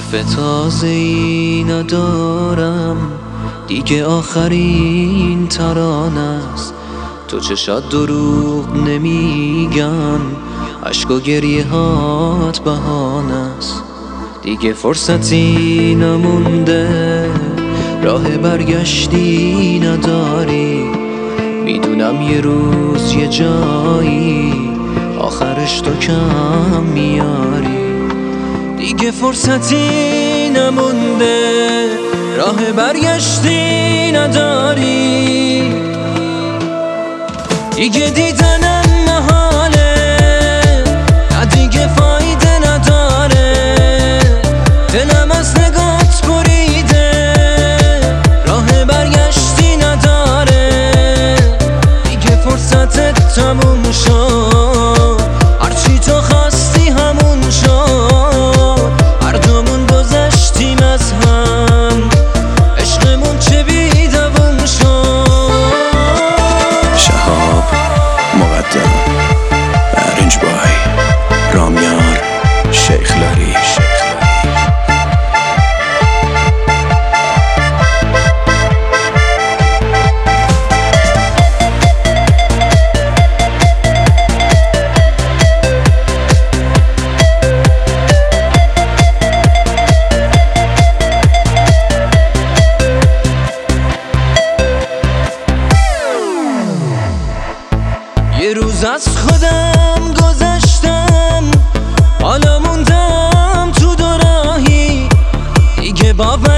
حرف تازه‌ای ندارم دیگه، آخرین ترانه است. تو چشات دروغ نمیگن، اشک و گریه هات بهانه است. دیگه فرصتی نمونده، راه برگشتی نداری. میدونم یه روز یه جایی آخرش تو کم میاری. دیگه فرصتی نمونده، راه برگشتی نداری. دیگه دیدنم محاله، نه دیگه فایده نداره. دلم از نگات بریده، راه برگشتی نداره. دیگه فرصتت تموم شد، هرچی تو خواستی همون شد. هر دومون گذشتیم از هم، عشقمون چه بی دووم شد. شهاب مقدم، برنج بای، رامیار، شیخ لاری. یه روز از خودم گذشتم، حالا موندم تو دوراهی. دیگه باور